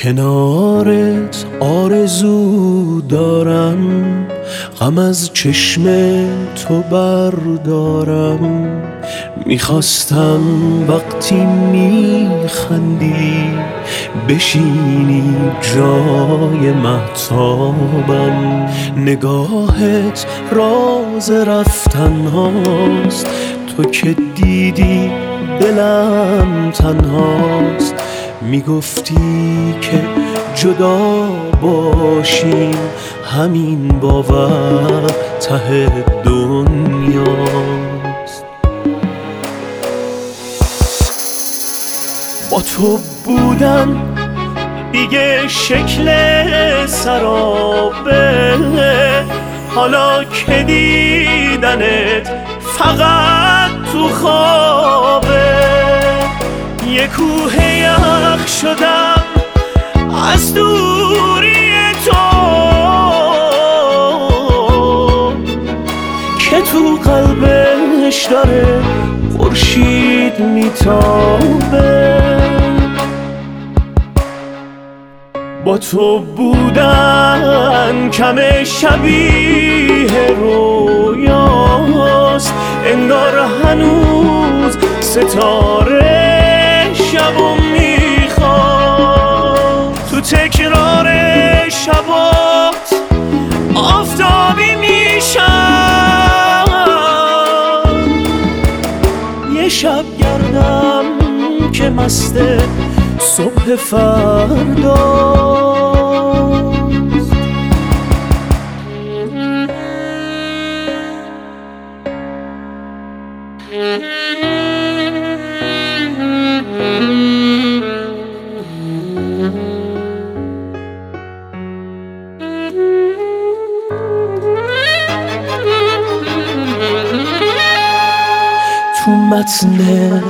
کنارت آرزو دارم، غم از چشم تو بردارم. میخواستم وقتی میخندی بشینی جای مهتابم. نگاهت راز رفتن هاست، تو که دیدی دلم تنهاست. میگفتی که جدا باشیم، همین باور ته دنیاست. با تو بودن دیگه شکل سرابه، حالا که دیدنت فقط تو خوابه. یه کوه یخ شدم از دوری تو، که تو قلبش داره خورشید میتابه. با تو بودن کم شبیه رویاست، انگار هنوز ستاره شبو میخواد. تو تکرار شبات آفتابی میشم، یه شب گردم که مست صبح فرداست. تو متن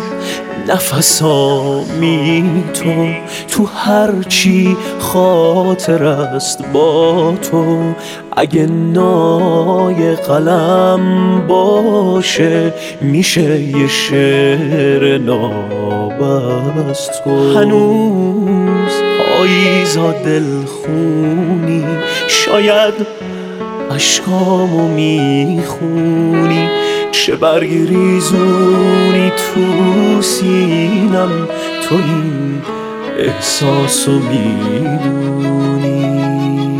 نفسامی تو هرچی خاطر است با تو. اگه نای قلم باشه میشه یه شعر ناب از تو. هنوز پاییزا دلخونی، شاید اشکامو میخونی. چه برگی ریزونی تو سینم، تو این احساسو میدونی.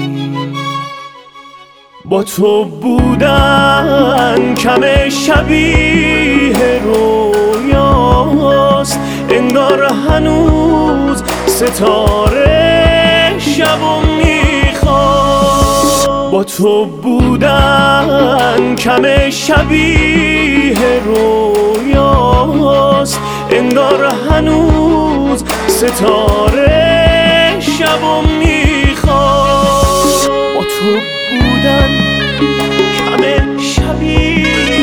با تو بودن کم شبیه رویاست، انگار هنوز ستاره شبو میخواد. با تو بودن کم شبیه رویاست، انگار هنوز ستاره شبو میخواد. با تو بودن کم شبیه